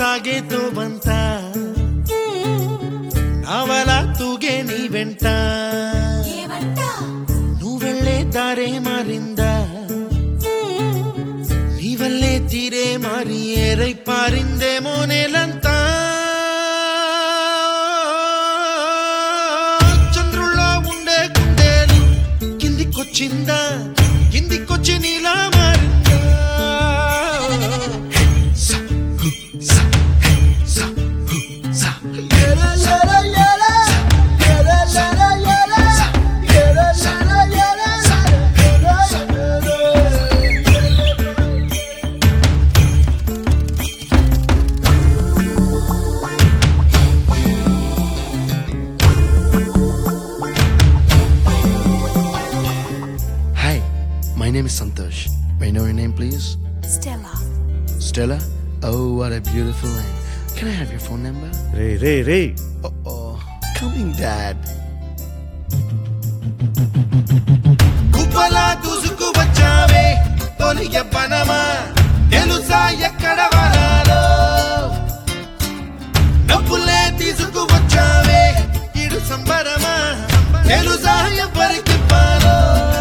ಸಾಗೆ ತೋಬಂತ ನಾವಲ ತೂಗೆ ನೀ వెంట నువ్వెళ్ళే దారే మారిందా నీవల్లే తీరే మారి ఏరై పారిందేమో నేలంతా చంద్రుల్లో ఉండే గుండెలు కిందికొచ్చిందా కిందికొచ్చి నీలా మారిందా My name is Santosh. May I know your name, please? Stella. Stella? Oh, what a beautiful name. Can I have your phone number? Ray. Oh, coming, Dad. కుప్పలా దూసుకు వచ్చావే తొలియ పనమా తెలుసా ఎక్కడ వరాలో డబ్బులే తీసుకు వచ్చావే ఇడు సంబరమా తెలుసా ఎవరికి పాలో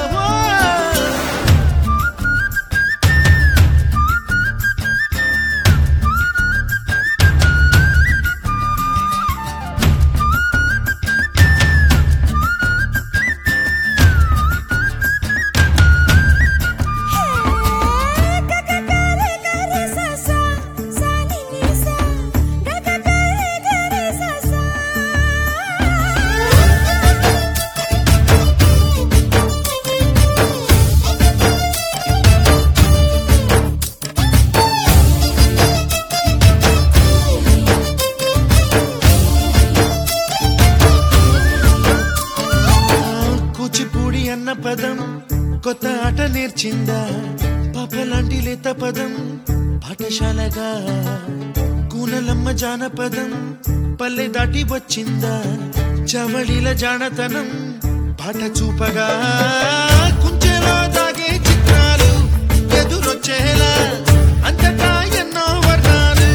కూచిపూడి అన్న పదం కొత్త ఆట నేర్చిందా పాపలాంటి లేత పదం పాఠశాలగా కూనలమ్మ జానపదం పల్లె దాటి వచ్చిందా చవళిల జానతనం పాట చూపగా కుంచెలో దాగే చిత్రాలు ఎదురొచ్చేలా అంతటా ఎన్నో వర్ణాలు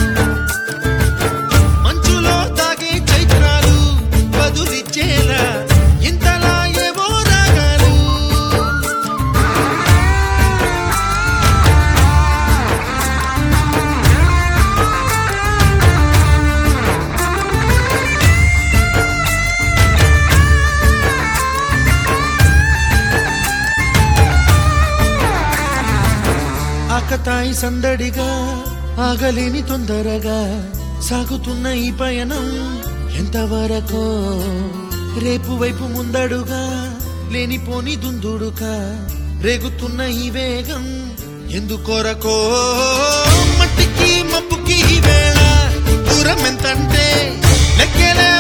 మంచులో దాగే చైత్రాలు బదులిచ్చేలా ఇంతలా ఏవో రాగాలు ఆకతాయి సందడిగా ఆగలేని తొందరగా సాగుతున్న ఈ పయనం ఎంతవరకో రేపు వైపు ముందడుగా లేనిపోని దుందుడుగా రేగుతున్న ఈ వేగం ఎందుకొరకో మట్టికి మబ్బుకి ఈ వేళ దూరం ఎంతంటే లెక్కలే